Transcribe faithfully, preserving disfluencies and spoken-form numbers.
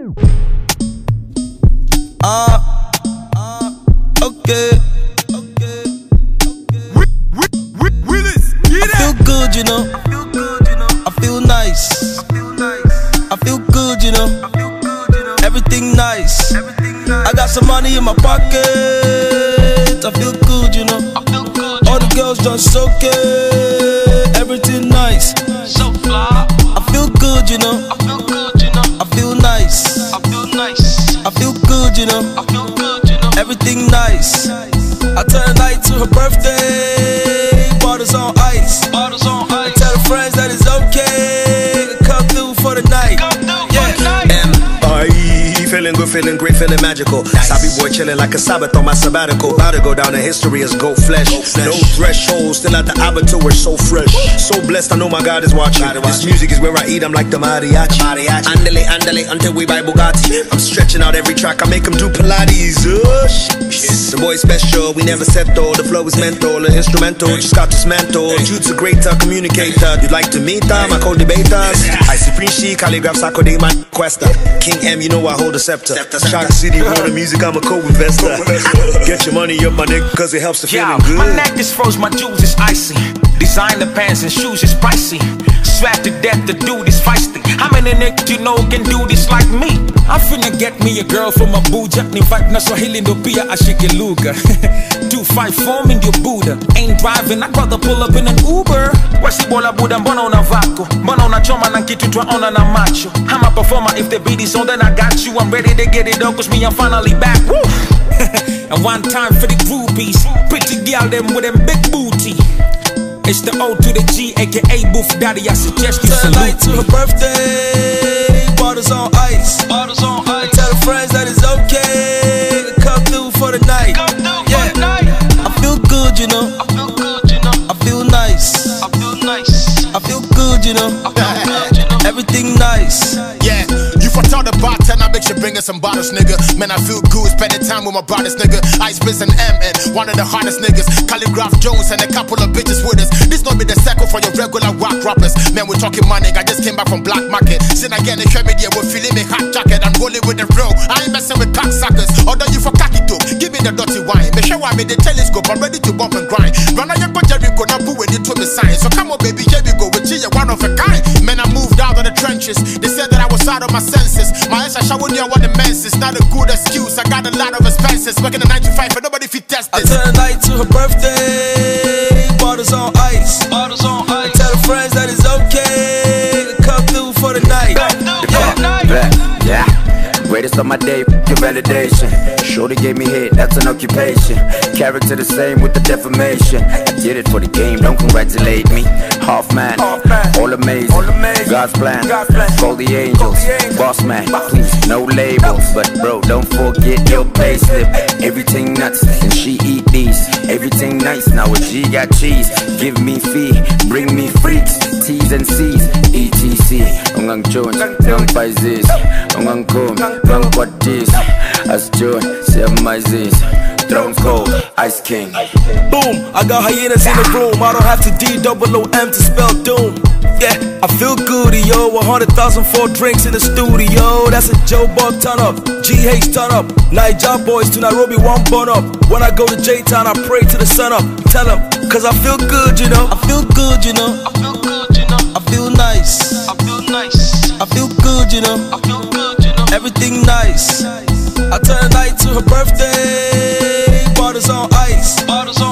Uh, uh, okay. Okay. Okay. Willis, get I feel good, you know. I feel good, you know. I feel nice. I feel nice. I feel good, you know. I feel good, you know. Everything nice. Everything nice. I got some money in my pocket. I feel good, you know. I feel good. All the girls just okay. Everything nice. So fly. I feel good, you know. I feel good, you know. I feel nice. I feel nice. I feel good, you know. I feel good, you know. Everything nice. I turn the night to her birthday. Bottles on ice. Bottles on ice. I tell her friends that it's okay to come through for the night. Come through Yeah. for the night. M I E feeling good, feeling great, feeling magical. Sabi boy chilling like a Sabbath on my sabbatical. About to go down in history as goat flesh. No threshold, still at the abattoir, so fresh. So blessed, I know my God is watching. This music is where I eat, I'm like the mariachi. Andale, andale, until we buy Bugatti. I'm stretching out every track, I make them do Pilates. Oh, shit. The boy special, we never settle. The flow is mental, the instrumental just got dismantled. Jude's a greater communicator. You'd like to meet them, I call debaters. I supreme she, calligraph, Sako, they my quester. King M, you know I hold a scepter. Shock City, world of music, I'm a co-investor. Get your money up, my nigga, cause it helps the feeling good. My neck is froze, my jewels is icy. Designer pants and shoes is pricey. Strapped to death, the dude is feisty. How many niggas you know can do this like me? I'm finna get me a girl from Abuja. Ni fight na Swahili ndo pia ashike lugha. two five four in your Buddha. Ain't driving, I'd rather pull up in an Uber. Wesi bola buda, mbona una vako? Mbona unachoma na kitu twaona na macho? I'm a performer, if the beat is on then I got you. I'm ready to get it on cause me I'm finally back. Woo! And one time for the groupies. Pretty girl them with them big booty. It's the O to the G, aka Boof Daddy. I suggest you Turn the salute night to me. her birthday. Bottles on ice. Bottles on I ice. tell her friends that it's okay to come through for the night. Come through Yeah. for the night. I feel good, you know. I feel good, you know. I feel nice. I feel nice. I feel good, you know. I feel good, you know. Everything nice. Yeah, you for tell the bartender, make sure bring us some bottles, nigga. Man, I feel good, spending time with my brothers, nigga. Ice Biz and M and one of the hardest niggas. Calligraph Jones and a couple of bitches with us. This not be the circle for your regular rock rappers. Man, we're talking money, I just came back from Black Market. Sin again, they me there, we're feeling me hot jacket. I'm rolling with the flow. I ain't messing with cocksuckers. Although you for cocky dope, give me the dirty wine. Make sure I'm in the telescope, I'm ready to bump and grind. Run on your Jericho, now put with it to the sign. So come on, baby, here we go. With you, you're one of a kind. Man, I moved out of the trenches. They said that I was out of my senses. My ass, I showered you on the menses. Not a good excuse, I got a lot of expenses. Working a nine to five, but nobody fit test I this. turn the night to her birthday. Bottles on ice. Bottles on I ice. tell her friends that it's okay to come through for the night. Come through for Yeah. the night. Back, yeah. Greatest of my day, your validation. Shorty gave me hit, that's an occupation. Character the same with the defamation. I did it for the game, don't congratulate me. Half man, all amazing. God's plan, call the angels. Boss man, please, no labels. But bro, don't forget your payslip. Everything nuts, and she eat these. Everything nice, now a G got cheese. Give me fee, bring me freaks. T's and C's, E T C. Ungang Jones, Ungang Paises, Ungang Kom, Ungang Quatis. As Jones, seven Mises. Thrones cold, Ice King. Boom, I got hyenas in the room. I don't have to D double O M to spell doom. Yeah, I feel good, yo. A hundred thousand for drinks in the studio. That's a Joe Buck turn up. G H turn up. Niger boys to Nairobi, one bun up. When I go to J-Town, I pray to the sun up. Tell them, cause I feel good, you know. I feel good, you know. I feel good, you know. I feel nice. I feel nice. I feel good, you know. I feel good, you know. Everything nice. I turn the night to her birthday. Bottles on ice. Bottles on